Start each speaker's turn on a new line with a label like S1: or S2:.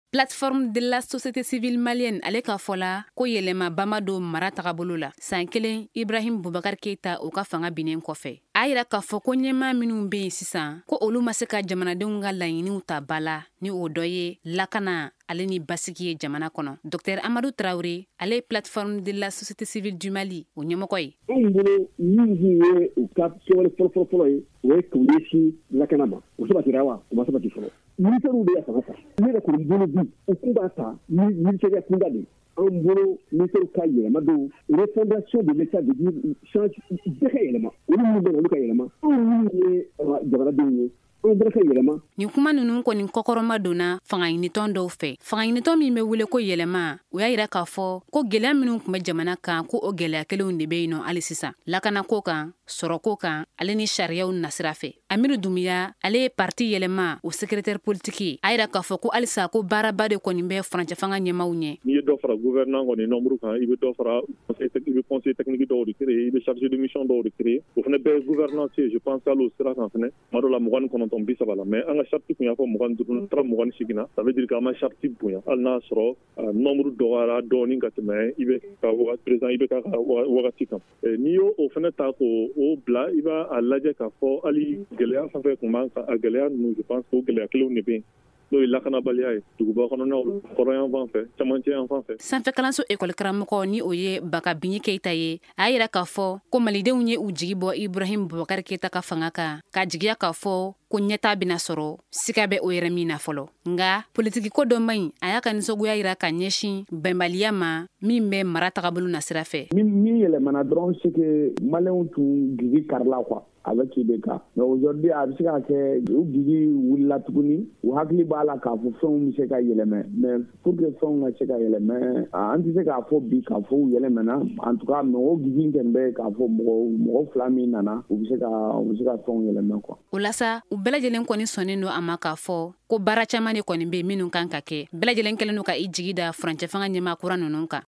S1: Plateforme de la société civile malienne ale ka fola ko yelema bamado mara tagabolo la san kelen Ibrahim Boubacar Keita o ka fanga binen kɔfɛ a yira k'a fɔ ko ɲɛmaa minnu bɛ yen sisan ko olu ma se ka jamanadenw ka laɲiniw ta bala ni o dɔ ye lakana ale ni basigi ye jamana kɔnɔ. Dr Amadou Traoré ale ye plateforme de la société civile du Mali o ɲɛmɔgɔ ye.
S2: Anw bolo min ye u ka kɛwale fɔlɔfɔlɔ ye o ye k'u ɲɛsin lakana ma o sabatira wa o ma sabati fɔlɔ. Militaires de y'a fanga ta ne yɛrɛ kɔni bolo bi u kun b'a ta militaire kunda de anw bolo militaires ka yɛlɛma don refondation de l'état de dire change bɛɛ ka yɛlɛma olu minnu bɛ olu ka yɛlɛma anw minnu ye jamanadenw ye anw bɛɛ ka yɛlɛma. Nin
S1: kuma ninnu kɔni kɔkɔrɔma donna fangaɲinitɔn dɔw fɛ. Fangaɲinitɔn min bɛ wele ko yɛlɛma o y'a yira k'a fɔ ko gɛlɛya minnu tun bɛ jamana kan ko o gɛlɛya kelenw de bɛ yen nɔ hali sisan. Lakanako kan sɔrɔko kan ale ni sariyaw nasira fɛ. Amiru Dumbuya ale ye parti yɛlɛma o secrétaire politique ye. A yira k'a fɔ ko halisa ko baaraba de kɔni bɛ furancɛ fanga ɲɛmaw ɲɛ.
S3: N'i ye dɔ fara gouvernement kɔni nombre kan i bɛ dɔ fara conseil technique dɔw de créer i bɛ chargé de mission dɔw de créer o fana bɛɛ ye gouvernance ye je pense hali o sira kan fana tuma dɔ la 29 bi saba la mais an ka charte kun y'a fɔ 25 taara 28 na ça veut dire qu'an ma charte bonya hali n'a sɔrɔ nombre dɔgɔyara dɔɔni ka tɛmɛ i bɛ ka président i bɛ ka wagati kan n'i y'o o fana ta k'o bila i b'a lajɛ k'a fɔ hali gɛlɛya fɛn fɛn kun b'an kan a gɛlɛya ninnu je pense o gɛlɛya kelenw de bɛ yen n'o ye lakanabaliya ye duguba kɔnɔnaw kɔrɔyan fan fɛ camancɛ yan fan fɛ.
S1: Sanfɛ kalanso école karamɔgɔ ni o ye Baka Binyi Keita ye a yira k'a fɔ ko malidenw ye u jigi bɔ Ibrahim Boubacar Keita ka fanga kan ka jigiya k'a fɔ ko ɲɛta bɛna sɔrɔ siga bɛ o yɛrɛ min na fɔlɔ nga politiki ko dɔ man ɲi a y'a ka nisɔngoya yira ka ɲɛsin bɛnbaliya ma min bɛ mara tagabolo na sira fɛ.
S2: Min yɛlɛmana dɔrɔn c'est que maliyɛnw tun gigi karila quoi avec IBK mais aujourd'hui a bɛ se ka kɛ u gigi wulila tuguni u hakili b'a la k'a fɔ fɛnw bɛ se ka yɛlɛmɛ mais pour que fɛnw ka se ka yɛlɛmɛ an tɛ se k'a fɔ bi k'a fɔ u yɛlɛmɛna en tout cas mɔgɔ gigi kɛni bɛ k'a fɔ mɔgɔ fila min nana u bɛ se ka fɛnw yɛlɛmɛ quoi.
S1: O la sa u bɛɛ lajɛlen kɔni sɔnnen don a ma k'a fɔ ko baara caman de kɔni bɛ yen minnu kan ka kɛ bɛɛ lajɛlen kɛlen don ka i jigi da furancɛ fanga ɲɛmaa kura ninnu kan.